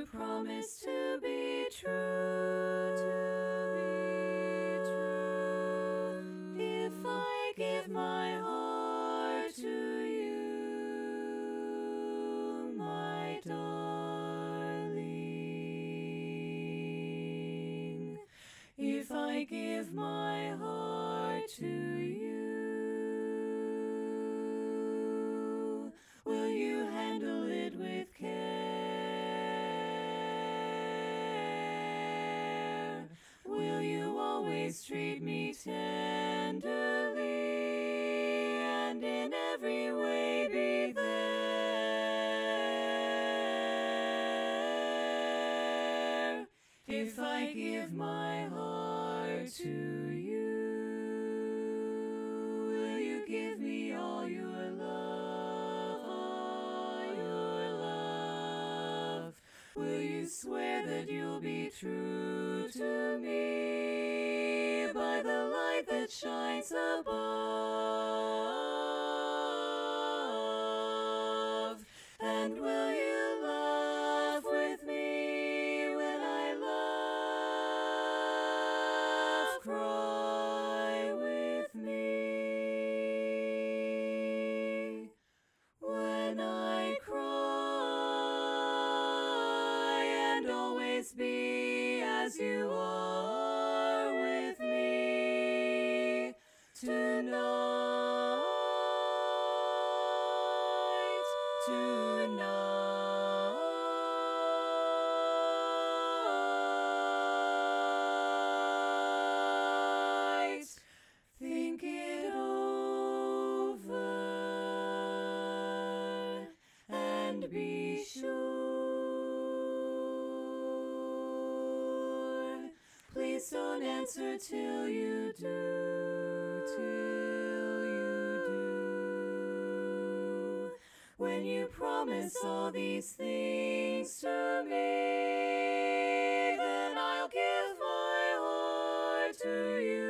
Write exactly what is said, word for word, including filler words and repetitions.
promise to be true, to be true. If I give my heart to you, my darling. If I give my heart to you, will you handle it with care? Will you always treat me tenderly and in every way be there? If I give my heart to you, will you give me all your love, all your love? Will you swear that you'll be true to me by the light that shines above? And will you laugh with me when I laugh, cry with me when I cry, and always be as you are with me tonight, tonight. Think it over and be sure. Please don't answer till you do, till you do. When you promise all these things to me, then I'll give my heart to you.